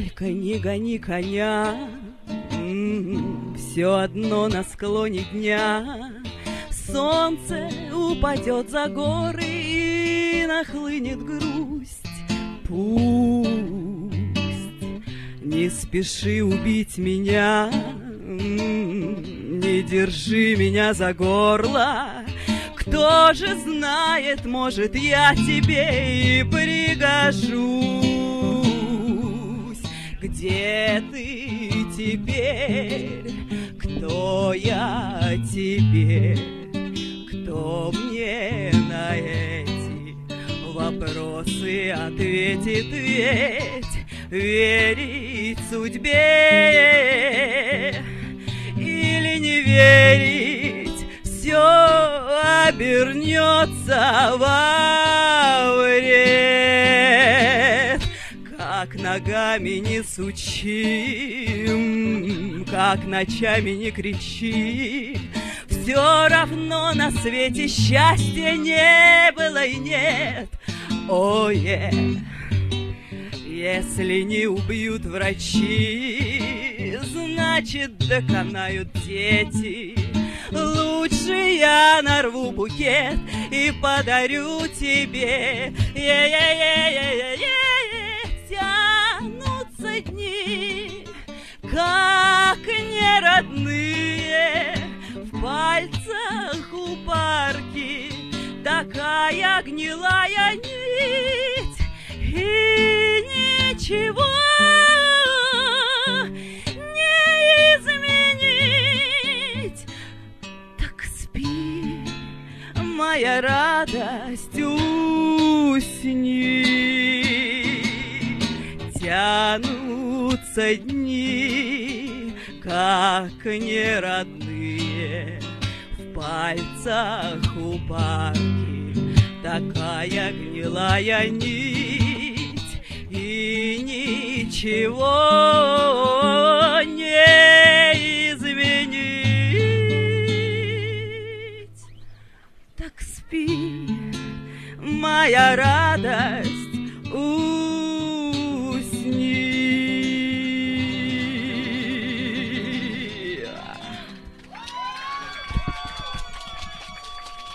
Только не гони коня, все одно на склоне дня солнце упадет за горы и нахлынет грусть. Пусть не спеши убить меня, не держи меня за горло. Кто же знает, может, я тебе и пригожусь. Где ты теперь? Кто я теперь? Кто мне на эти вопросы ответит? Ведь верить судьбе или не верить, все обернется во вред. Как ногами не сучи, как ночами не кричи, все равно на свете счастья не было и нет. Если не убьют врачи, значит доконают дети. Лучше я нарву букет и подарю тебе. Тянутся дни, как неродные, в пальцах у парки такая гнилая нить, и ничего не изменить. Так спи, моя радость, усни. Тянутся дни, как неродные, в пальцах у парки такая гнилая нить, и ничего не изменить. Так спи, моя радость,